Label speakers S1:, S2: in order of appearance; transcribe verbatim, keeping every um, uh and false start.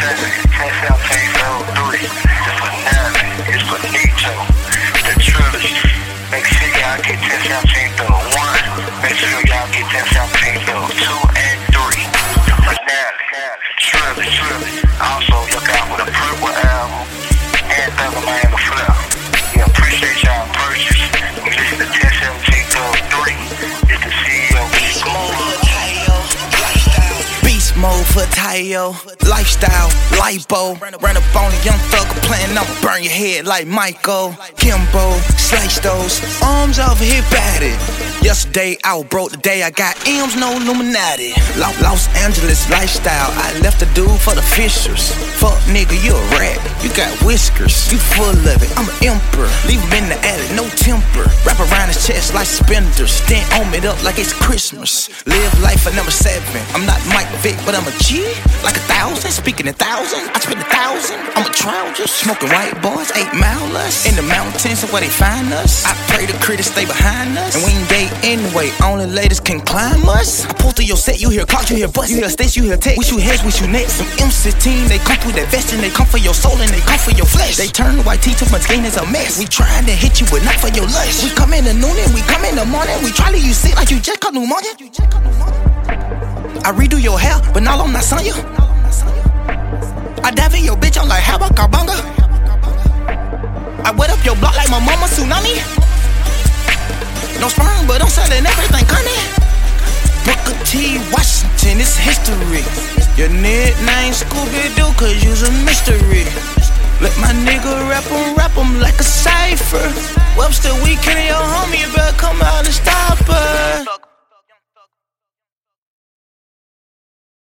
S1: seven, ten seventeen, oh three. It's for Nelly, it's for Nito, the trilogy. Make sure y'all get ten seventeen through one. Make sure y'all get ten seventeen through two and three. For Nelly, trilogy, trilogy. Also look out for the Purple album and Thugger Man the Flip. We appreciate y'all purchase. We listen to ten seventeen through three. It's the C E O Beast Mode.
S2: Beast mode for Tayo, lifestyle, lipo. Run up on a young thugger playing, I'ma burn your head like Michael. Kimbo, slice those arms off hip at it. Yesterday I was broke, today I got M's, no Illuminati. Los Angeles lifestyle, I left the dude for the Fishers. Fuck nigga, you a rat, you got whiskers. You full of it, I'm an emperor. Leave him in the attic, no temper. Wrap around his chest like suspenders, then ohm it up like it's Christmas. Live life at number seven, I'm not Mike Vick, but I'm a G. Like a thousand, speaking a thousand, I spend a thousand. I'm a trouser, smoking white boys, eight milers. In the mountains where they find us. I pray the critters stay behind us. And we ain't date anyway, only ladies can climb us. I pull through your set, you hear clocks, you hear bust, you hear sticks, you hear text. We shoot heads, we shoot necks. Some M sixteen, they come through that vest and they come for your soul and they come for your flesh. They turn the white tee too much gain is a mess. We trying to hit you but not for your lust. We come in the noon and we come in the morning. We try to you sick like you just got pneumonia. I redo your hair, but now I'm not son you. I dive in your bitch, I'm like, how about Carbunga? I wet up your block like my mama tsunami. No sperm, but I'm selling everything, honey. Booker T. Washington, it's history. Your nickname Scooby-Doo, cause you's a mystery. Let my nigga rap em, rap em like a cipher. Webster, we killing your homie, you better come out and stop us.